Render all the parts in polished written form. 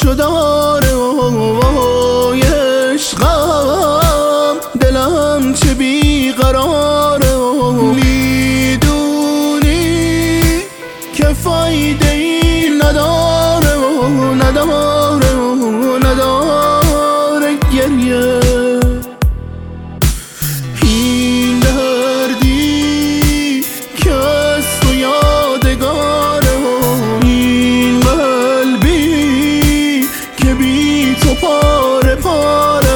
داره وای عشقم، دلم چه بیقراره. میدونی که فایده ای نداره نداره گریه. این دردی که از تو یادگاره، این قلبی که بی تو پاره پاره.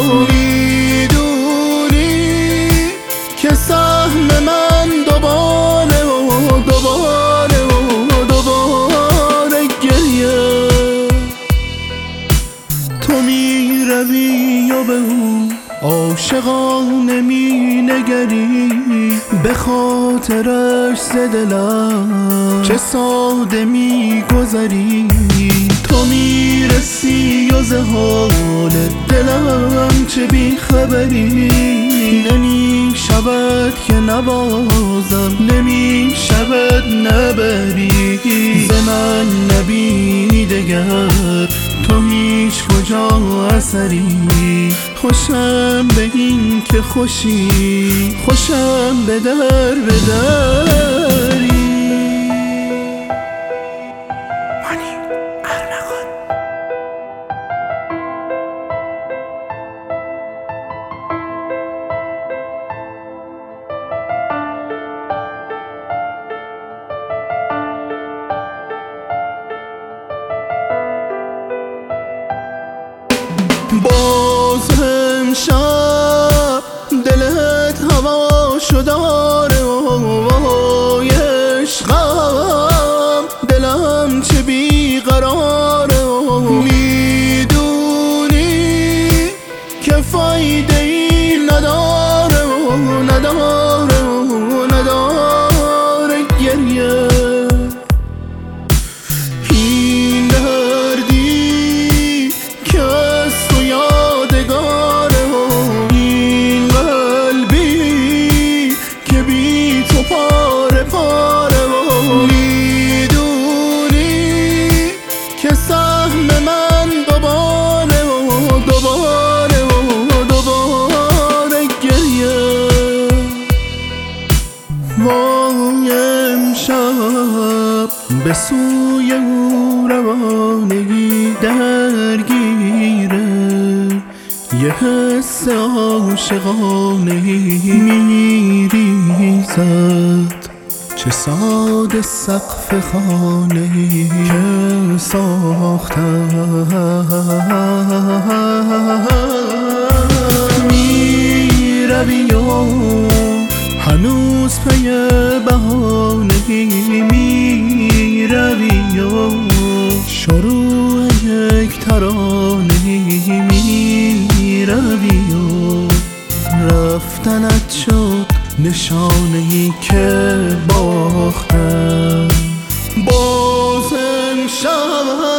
میدونی که سهم من دوباره گریه. تو می روی و به او عاشقانه می نگری، به خاطرش ز دلم چه ساده می گذری. تو می رسی و ز حال دلم چه بی خبری. نمی شود که نبازم، نمی شود نبری. ز من نبینی دگر تو هیچ کجا اثری. خوشم به این که خوشی، خوشم به در بدری. باز امشب دلت هواشو داره وای عشقم، دلم چه بیقراره. میدونی که فایده ای نداره نداره گریه. این دردی که از تو یادگاره، این قلبی که بی تو پاره پاره. میدونی که سهم من دوباره گریه. وای امشب به سوی او روانگی درگیره، یه حس عاشقانه میریزد. چه ساده سقف خانه که ساختم، میروی و هنوز پی بهانه میروی و شروع یک ترانه میروی و رفتنت شد نشانه‌ای که باختم. باز امشب